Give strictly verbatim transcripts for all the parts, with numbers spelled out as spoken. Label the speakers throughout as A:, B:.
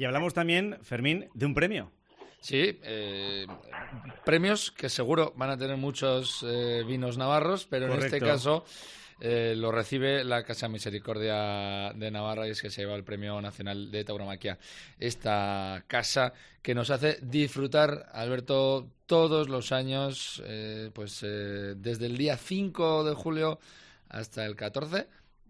A: Y hablamos también, Fermín, de un premio.
B: Sí, eh, premios que seguro van a tener muchos eh, vinos navarros, pero Correcto. En este caso eh, lo recibe la Casa Misericordia de Navarra, y es que se lleva el Premio Nacional de Tauromaquia. Esta casa que nos hace disfrutar, Alberto, todos los años, eh, pues eh, desde el día cinco de julio hasta el catorce.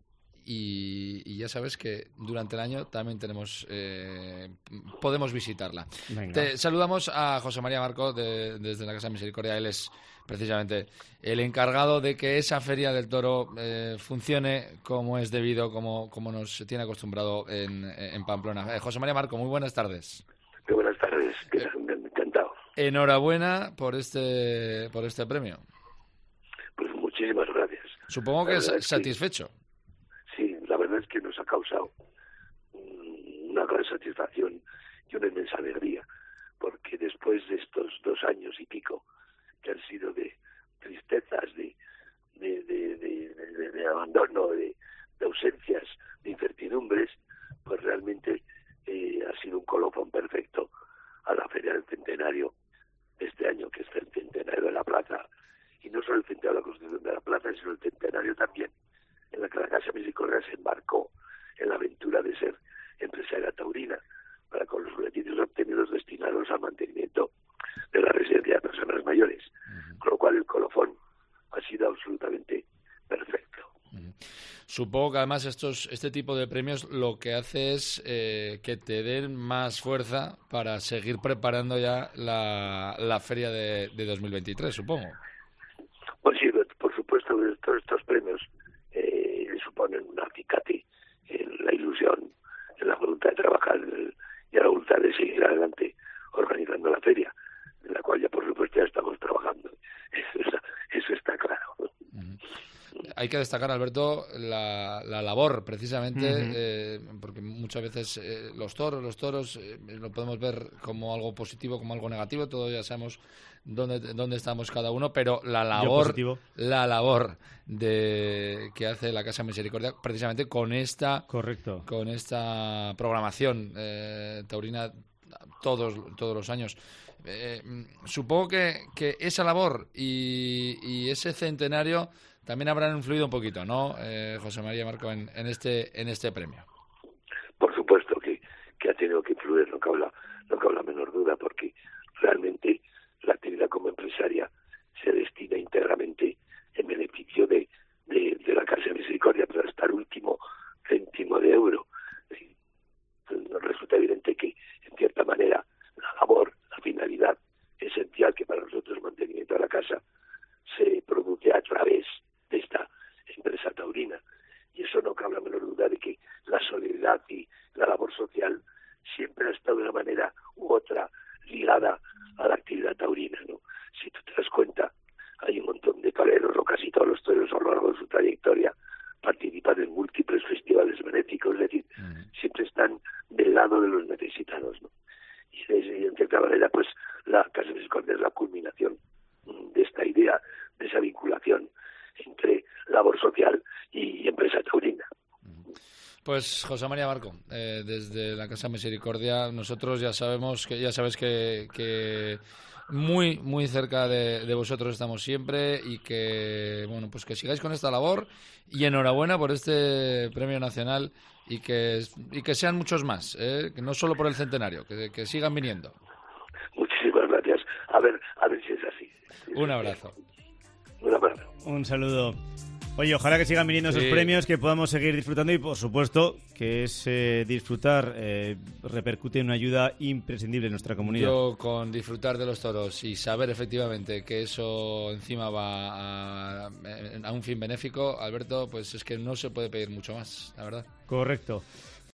B: Y, y ya sabes que durante el año también tenemos eh, podemos visitarla. Venga. Te saludamos a José María Marco de, desde la Casa Misericordia. Él es precisamente el encargado de que esa Feria del Toro eh, funcione como es debido, como, como nos tiene acostumbrado en, en Pamplona. Eh, José María Marco, muy buenas tardes.
C: Muy buenas tardes, eh, encantado.
B: Enhorabuena por este por este premio.
C: Pues muchísimas gracias.
B: Supongo que es, es satisfecho.
C: Que... Sí, la verdad es que nos ha causado una gran satisfacción y una inmensa alegría, porque después de estos dos años y pico que han sido de tristezas, de de, de, de, de, de abandono, de, de ausencias, de incertidumbres, pues realmente eh, ha sido un colofón perfecto a la Feria del Centenario de este año, que es el Centenario de la Plaza, y no solo el Centenario de la Constitución de la Plaza, sino el Centenario también, en la que la Casa Misericordia se embarcó en la aventura de ser empresaria taurina, para con los beneficios obtenidos destinarlos al mantenimiento de la residencia de personas mayores, uh-huh. Con lo cual el colofón ha sido absolutamente perfecto.
B: Uh-huh. Supongo que además estos este tipo de premios lo que hace es eh, que te den más fuerza para seguir preparando ya la, la feria de, de dos mil veintitrés, supongo.
C: Pues sí, por supuesto, todos estos premios Eh, suponen un acicate en la ilusión, en la voluntad de trabajar el, y en la voluntad de seguir adelante organizando la feria, en la cual ya por supuesto ya estamos trabajando. Eso, es, eso está claro.
B: Uh-huh. Hay que destacar, Alberto, la, la labor, precisamente, uh-huh. eh, porque muchas veces eh, los toros, los toros, eh, lo podemos ver como algo positivo, como algo negativo, todos ya sabemos dónde, dónde estamos cada uno, pero la labor, la labor de que hace la Casa Misericordia, precisamente con esta,
A: Correcto.
B: con esta programación eh, taurina todos, todos los años. Eh, supongo que, que esa labor y, y ese centenario también habrán influido un poquito, ¿no, eh, José María Marco, en, en este en este premio?
C: Por supuesto que, que ha tenido que influir, no cabe la, no cabe la menor duda, porque realmente la actividad como empresaria se destina íntegramente en beneficio de, de, de la Casa Misericordia, pero hasta el último céntimo de euro. Nos resulta evidente que, en cierta manera, la labor, la finalidad esencial que para nosotros el mantenimiento de la casa se produce a través de esta empresa taurina. Y eso no cabe la menor duda de que la solidaridad y la labor social siempre ha estado de una manera u otra ligada a la actividad taurina, ¿no? Si tú te das cuenta, hay un montón de toreros, o casi todos los toreros a lo largo de su trayectoria participan en múltiples festivales benéficos, es decir, uh-huh. siempre están del lado de los necesitados, ¿no? Y, de, y en cierta manera, pues la Casa Misericordia es la culminación de esta idea, de esa vinculación entre labor social y empresa taurina.
B: Pues José María Marco, eh, desde la Casa Misericordia, nosotros ya sabemos que ya sabes que, que muy muy cerca de, de vosotros estamos siempre, y que bueno pues que sigáis con esta labor, y enhorabuena por este premio nacional, y que y que sean muchos más, eh, que no solo por el centenario, que, que sigan viniendo.
C: Muchísimas gracias. A ver, a ver si es así. Si
B: Un
C: es
B: abrazo.
C: Así. Un abrazo.
A: Un saludo. Oye, ojalá que sigan viniendo esos sí. premios, que podamos seguir disfrutando, y por supuesto que ese disfrutar eh, repercute en una ayuda imprescindible en nuestra comunidad.
B: Yo, con disfrutar de los toros y saber efectivamente que eso encima va a, a un fin benéfico, Alberto, pues es que no se puede pedir mucho más, la verdad.
A: Correcto.